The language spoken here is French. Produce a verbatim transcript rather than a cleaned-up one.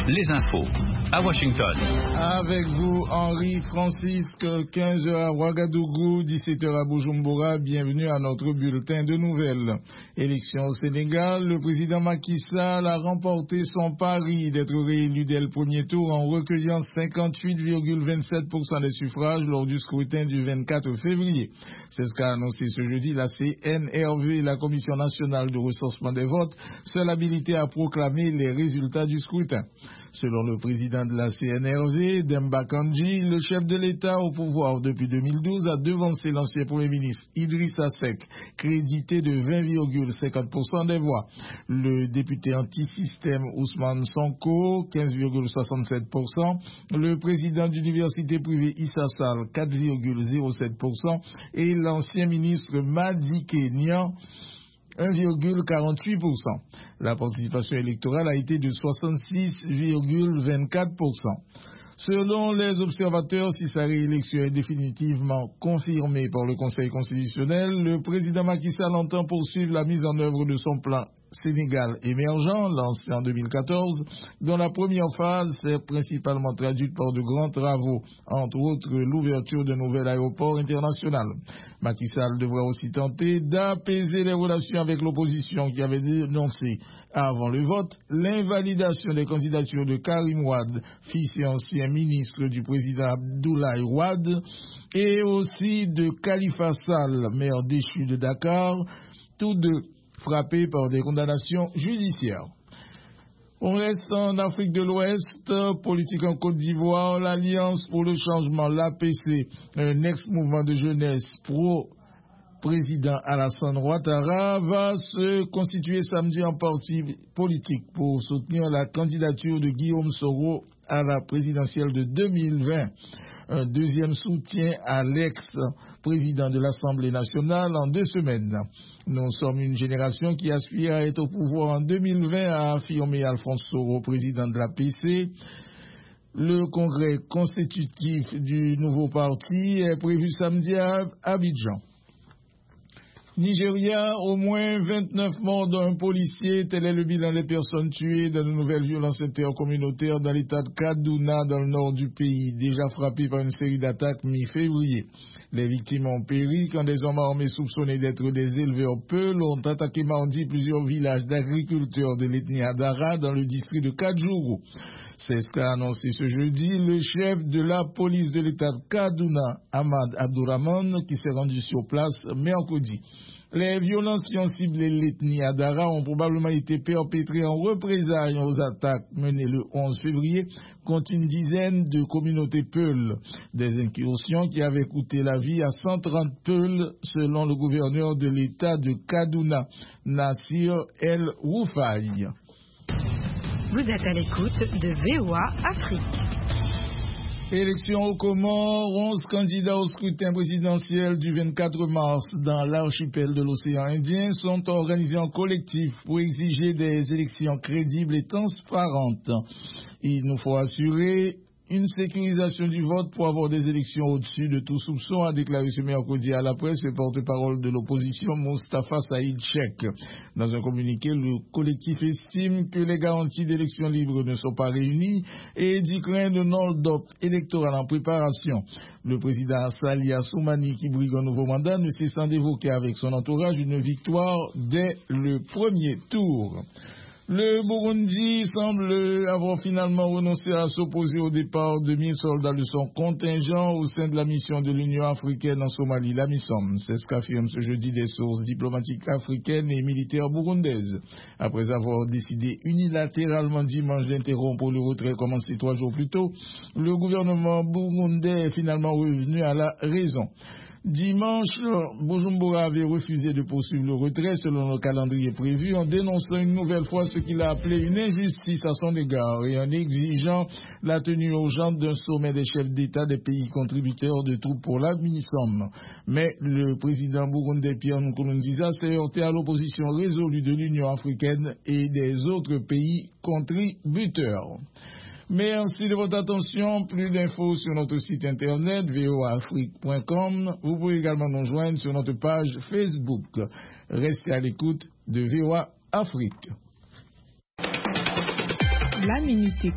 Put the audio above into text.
les infos à Washington. Avec vous, Henri Francisque, quinze heures à Ouagadougou, dix-sept heures à Bujumbura. Bienvenue à notre bulletin de nouvelles. Élection au Sénégal, le président Macky Sall a remporté son pari d'être réélu dès le premier tour en recueillant cinquante-huit virgule vingt-sept pour cent des suffrages lors du scrutin du vingt-quatre février. C'est ce qu'a annoncé ce jeudi la C N R V, la Commission nationale de recensement des votes, seule habilitée à proclamer les résultats du scrutin. Selon le président de la C N R V, Demba Kandji, le chef de l'État au pouvoir depuis deux mille douze a devancé l'ancien Premier ministre Idrissa Seck, crédité de vingt virgule cinquante pour cent des voix. Le député anti-système Ousmane Sonko, quinze virgule soixante-sept pour cent. Le président d'université privée Issa Sall, quatre virgule zéro sept pour cent. Et l'ancien ministre Madické Niang, un virgule quarante-huit pour cent. La participation électorale a été de soixante-six virgule vingt-quatre pour cent. Selon les observateurs, si sa réélection est définitivement confirmée par le Conseil constitutionnel, le président Macky Sall entend poursuivre la mise en œuvre de son plan Sénégal émergent, lancé en deux mille quatorze, dont la première phase s'est principalement traduite par de grands travaux, entre autres l'ouverture d'un nouvel aéroport international. Macky Sall devra aussi tenter d'apaiser les relations avec l'opposition qui avait dénoncé avant le vote l'invalidation des candidatures de Karim Wade, fils et ancien ministre du président Abdoulaye Wade, et aussi de Khalifa Sall, maire déchu de Dakar, tous deux frappés par des condamnations judiciaires. On reste en Afrique de l'Ouest, politique en Côte d'Ivoire, l'Alliance pour le changement, l'A P C, un ex-mouvement de jeunesse pro-président Alassane Ouattara, va se constituer samedi en parti politique pour soutenir la candidature de Guillaume Soro à la présidentielle de deux mille vingt. Un deuxième soutien à l'ex-président de l'Assemblée nationale en deux semaines. Nous sommes une génération qui aspire à être au pouvoir en deux mille vingt, a affirmé Alphonse Soro, président de l'A P C. Le congrès constitutif du nouveau parti est prévu samedi à Abidjan. Nigeria, au moins vingt-neuf morts dont un policier, tel est le bilan des personnes tuées dans de nouvelles violences intercommunautaires dans l'état de Kaduna, dans le nord du pays, déjà frappé par une série d'attaques mi-février. Les victimes ont péri quand des hommes armés soupçonnés d'être des éleveurs Peul ont attaqué mardi plusieurs villages d'agriculteurs de l'ethnie Adara dans le district de Kadjourou. C'est ce qu'a annoncé ce jeudi le chef de la police de l'état de Kaduna, Ahmad Abdourahman, qui s'est rendu sur place mercredi. Les violences qui ont ciblé l'ethnie Adara ont probablement été perpétrées en représailles aux attaques menées le onze février contre une dizaine de communautés Peul. Des incursions qui avaient coûté la vie à cent trente Peul, selon le gouverneur de l'état de Kaduna, Nassir El Roufaï. Vous êtes à l'écoute de V O A Afrique. Élection aux Comores, onze candidats au scrutin présidentiel du vingt-quatre mars dans l'archipel de l'océan Indien sont organisés en collectif pour exiger des élections crédibles et transparentes. Il nous faut assurer une sécurisation du vote pour avoir des élections au-dessus de tout soupçon, a déclaré ce mercredi à la presse le porte-parole de l'opposition Moustapha Saïd Cheikh. Dans un communiqué, le collectif estime que les garanties d'élections libres ne sont pas réunies et dit craindre un hold-up électoral en préparation. Le président Sali Assoumani, qui brigue un nouveau mandat, ne cessant d'évoquer avec son entourage une victoire dès le premier tour. Le Burundi semble avoir finalement renoncé à s'opposer au départ de mille soldats de son contingent au sein de la mission de l'Union africaine en Somalie, la MISOM. C'est ce qu'affirment ce jeudi des sources diplomatiques africaines et militaires burundaises. Après avoir décidé unilatéralement dimanche d'interrompre le retrait commencé trois jours plus tôt, le gouvernement burundais est finalement revenu à la raison. Dimanche, Bujumbura avait refusé de poursuivre le retrait selon le calendrier prévu en dénonçant une nouvelle fois ce qu'il a appelé une injustice à son égard et en exigeant la tenue urgente d'un sommet des chefs d'État des pays contributeurs de troupes pour la MINUSOM. Mais le président burundais Pierre Nkurunziza s'est heurté à l'opposition résolue de l'Union africaine et des autres pays contributeurs. Merci de votre attention. Plus d'infos sur notre site internet v o a afrique point com. Vous pouvez également nous joindre sur notre page Facebook. Restez à l'écoute de V O A Afrique. La minute